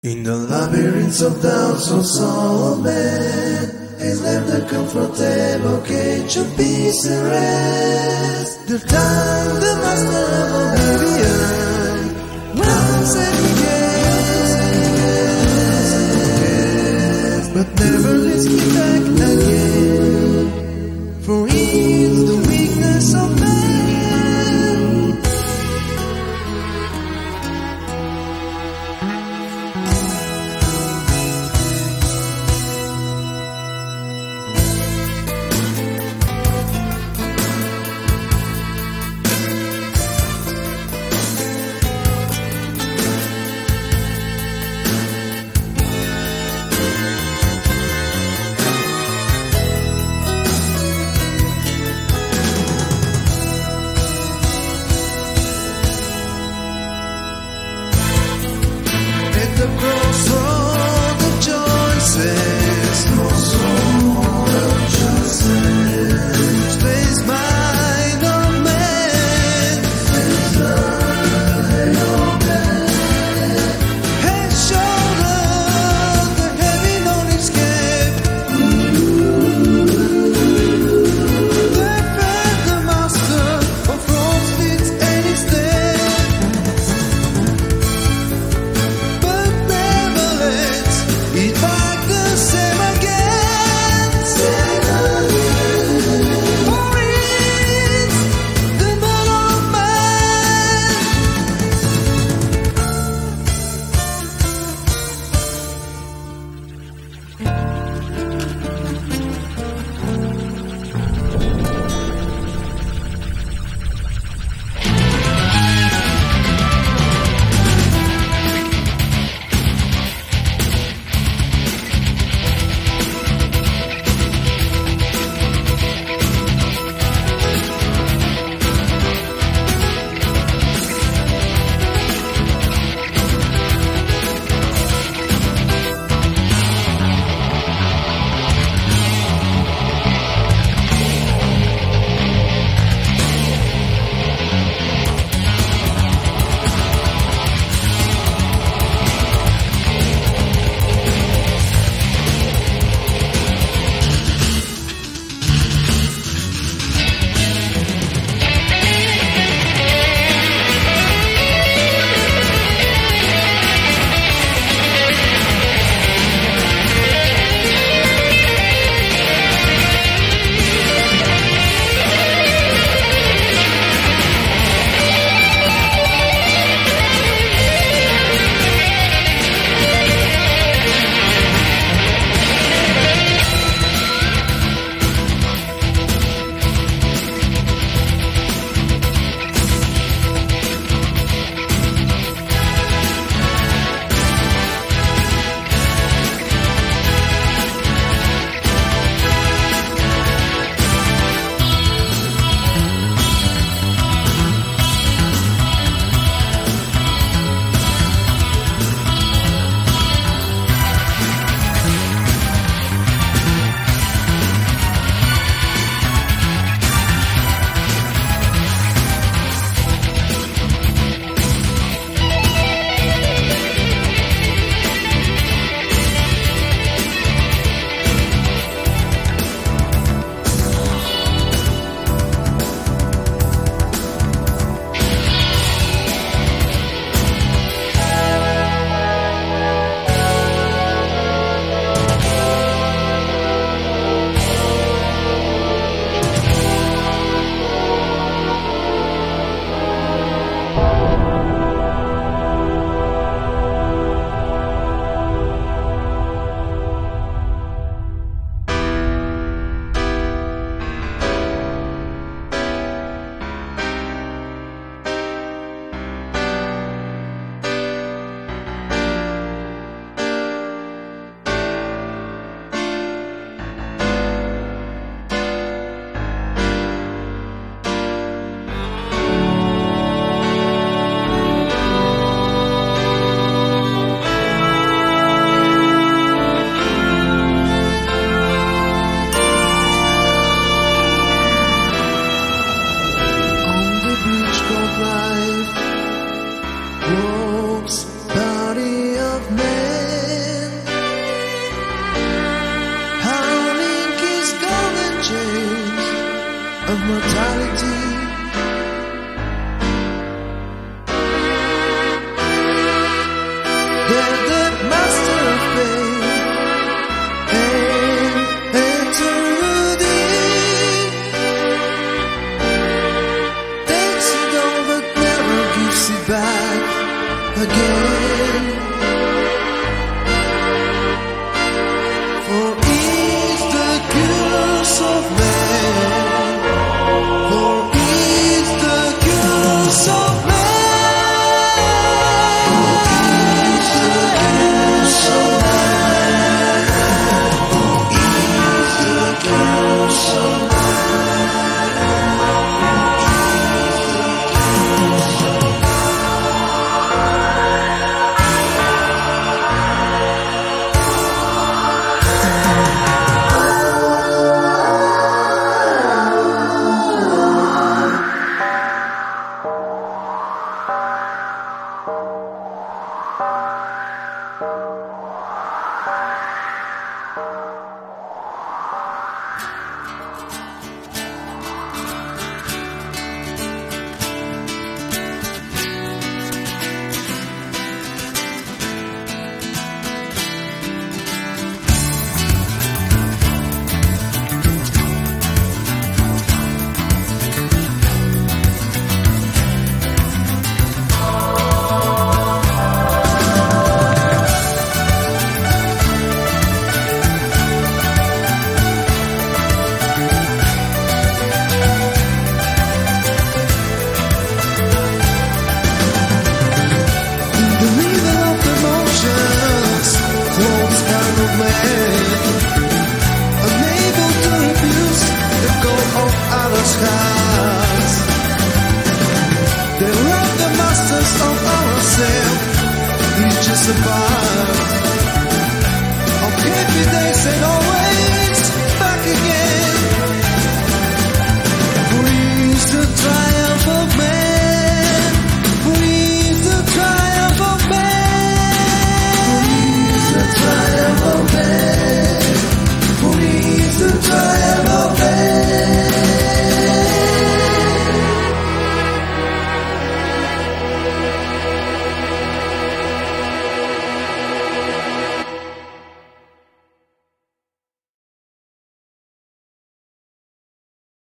In the labyrinths of doubts of Solomon is left a comfortable cage of peace and rest. The time the master of oblivion once and again, but never lets me back again. For it's the weakness of man. mortality. They're the master of pain and eternity. Takes it all but never gives it back again. For is the curse of man, for is the curse of man. Unable to refuse the call of our skies. They love the masters of ourselves. It's just a part of happy days and all.